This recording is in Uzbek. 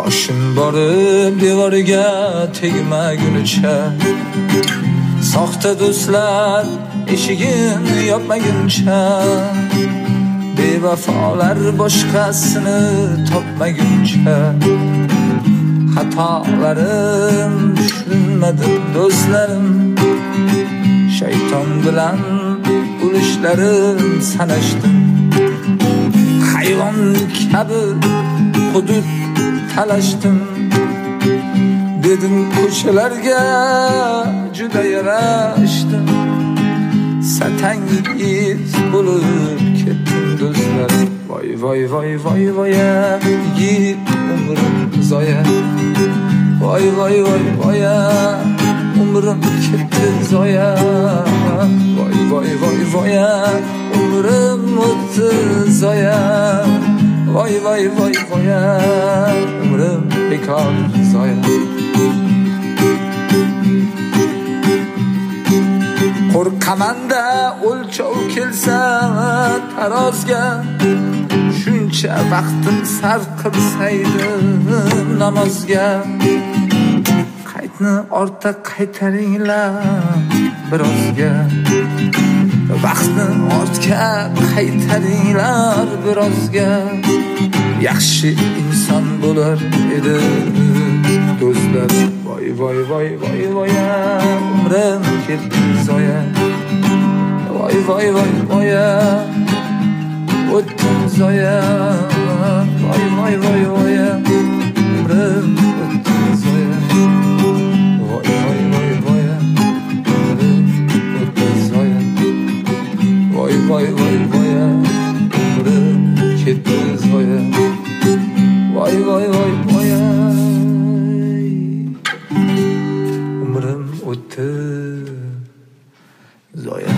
boshing borib devoriga tegmagunicha, soxta do'stlar eshigini yopmaguncha, bevafolar boshqasini topmaguncha, xatolarim tushunmadim do'stlarim, shayton bilan ulushlarim sanashdim, hayvon kabi hudud talashdim, dedim ko'chalarga juda yarashdim, satangiz bo'lib ketdim do'stlar. Voy voy voy voy voy, yigit umrim zoya, voy voy voy voy, umrim ketdi zoya, voy voy voy voy, umrim o'tdi zoya, voy voy voy voy, umrim bekor zoya. Qo'rqamanda o'lchov kelsa tarozga, shuncha vaqtim sarf qilsaydim namozga. Qaytni ortga qaytaringlar birozga, vaqtni ortga qaytaringlar birozga. Yaxshi inson bo'lar edi do'stlar. Voy voy voy voy voy, umrim ketdi zoya, voy voy voy voy, o'tdi zoya, voy voy voy voy, umrim o'tdi zoya, voy voy voy voy, umrim o'tdi zoya, voy voy voy voy, umrim ketdi zoya, voy voy voy voy, umrim o'tdi zoya.